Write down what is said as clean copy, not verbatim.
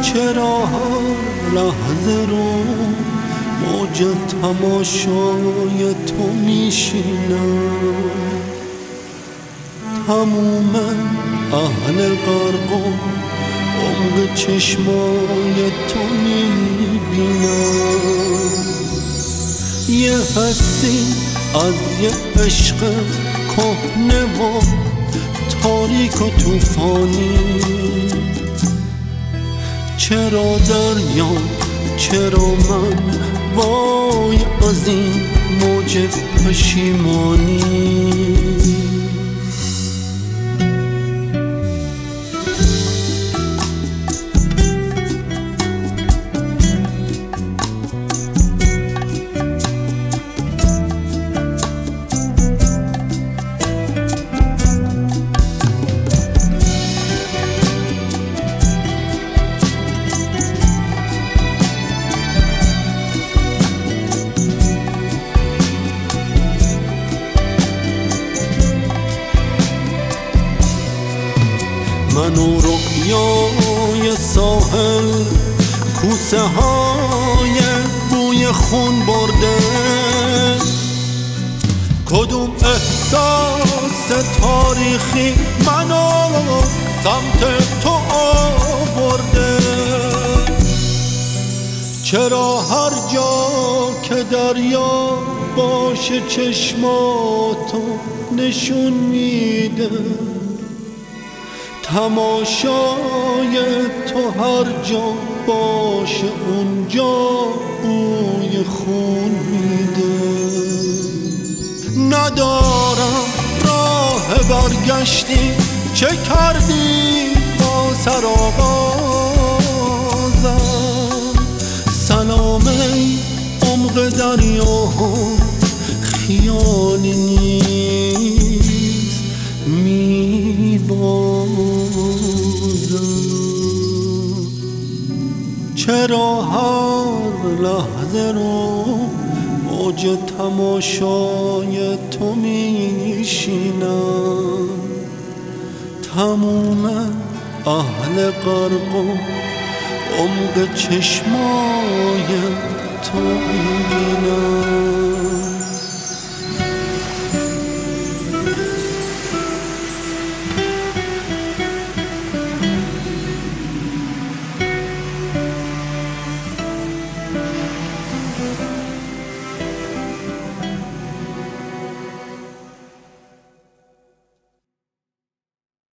چرا هر لحظه رو موج تماشای تو میشینم. تموم اهل غرق و عمق چشمای تو میبینم. یه حسی از یه عشق کهنه و تاریک و توفانی. چرا دریا چرا من وای از این موج پشیمانی. من و رؤیای ساحل کوسه های بوی خون برده. کدوم احساس تاریخی منو سمت تو آورده. چرا هر جا که دریا باشه چشماتو نشون میده. تماشای تو هر جا باشه اونجا بوی خون میده. ندارم راه برگشتی چه کردی با سرآغازم. سلام ای عمق دریا خیالی نیست چرا هر لحظه رو موج تماشای تو میشینم. تموم اهل غرق و عمق چشمای تو میبینم.